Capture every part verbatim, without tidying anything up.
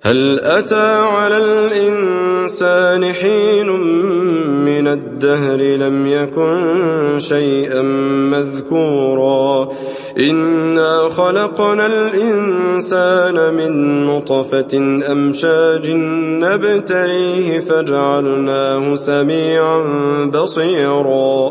هل أتى على الإنسان حين من الدهر لم يكن شيئا مذكورا إنا خلقنا الإنسان من نطفة أمشاج نبتليه فجعلناه سميعا بصيرا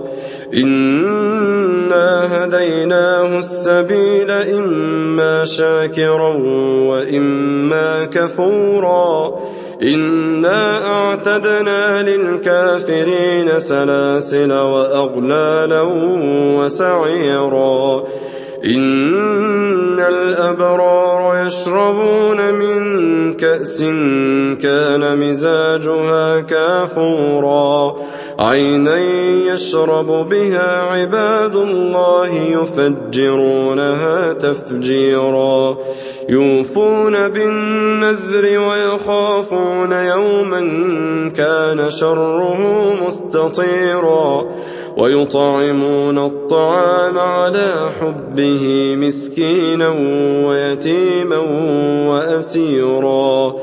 إنا هديناه السبيل إما شاكرا وإما كفورا إنا أعتدنا للكافرين سلاسل وأغلالا وسعيرا إن الأبرار يشربون من كأس كان مزاجها كافورا عينا يشرب بها عباد الله يفجرونها تفجيرا يوفون بالنذر ويخافون يوما كان شره مستطيرا ويطعمون الطعام على حبه مسكينا ويتيما وأسيرا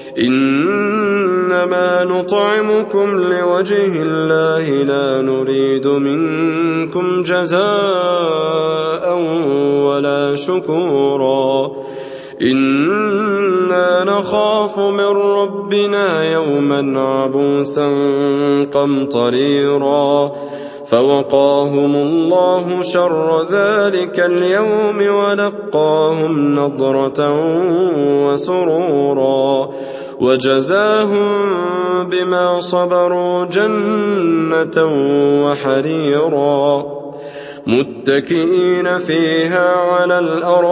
إنما نطعمكم لوجه الله لا نريد منكم جزاء ولا شكورا إنا نخاف من ربنا يوما عبوسا قمطريرا فوقاهم الله شر ذلك اليوم ولقاهم نضرة وسرورا وجزاهم بما صبروا جنة وحريرا متكئين فيها على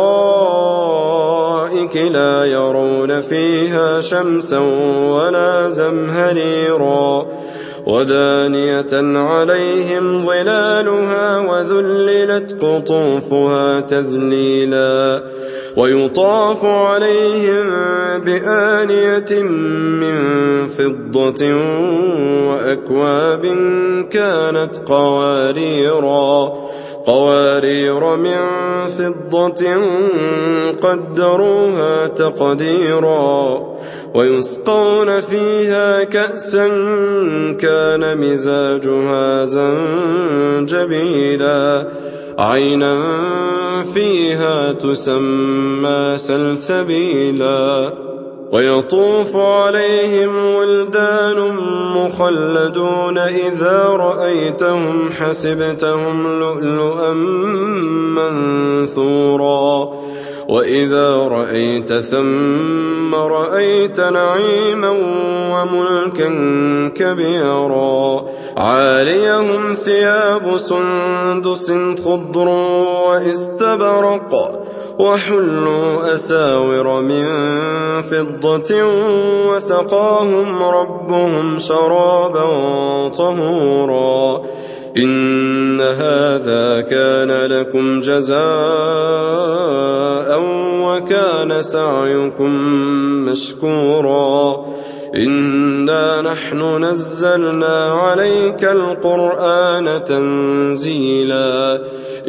الأرائك لا يرون فيها شمسا ولا زمهريرا ودانية عليهم ظلالها وذللت قطوفها تذليلا ويطاف عليهم بآنية من فضة وأكواب كانت قواريرا قوارير من فضة قدروها تقديرا ويسقون فيها كأسا كان مزاجها زنجبيلا عينا فيها تسمى سلسبيلا ويطوف عليهم ولدان مخلدون إذا رأيتهم حسبتهم لؤلؤا منثورا وإذا رأيت ثم رأيت نعيما وملكا كبيرا عاليهم ثياب سندس خضر واستبرق وحلوا أساور من فضة وسقاهم ربهم شرابا طهورا إن هذا كان لكم جزاء وكان سعيكم مشكورا إنا نحن نزلنا عليك القرآن تنزيلا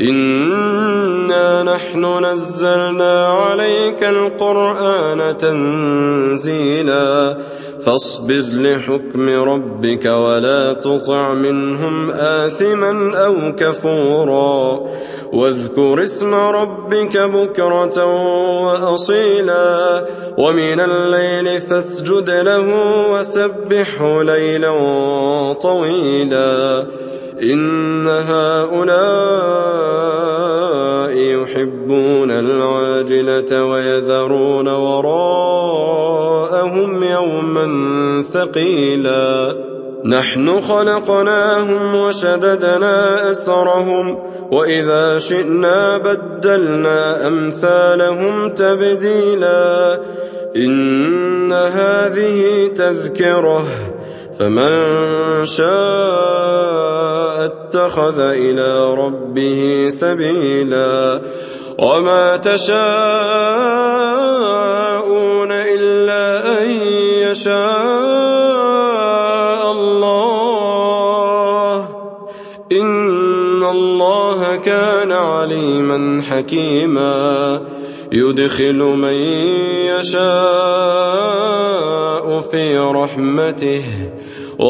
إنا نحن نزلنا عليك القرآن تنزيلا فاصبر لحكم ربك ولا تطع منهم آثما أو كفورا واذكر اسم ربك بكرة وأصيلا ومن الليل فاسجد له وسبحه ليلا طويلا إن هؤلاء يحبون العاجلة ويذرون وراءهم يوما ثقيلا نحن خلقناهم وشددنا أسرهم وإذا شئنا بدلنا أمثالهم تبديلا إن هذه تذكرة فمن شاء اتخذ إلى ربه سبيلا وما تشاءون إلا أن يشاء الله إن الله كان عليما حكيما يدخل من يشاء برحمته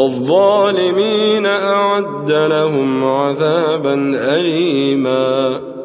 والظالمين أعد لهم عذابا أليما.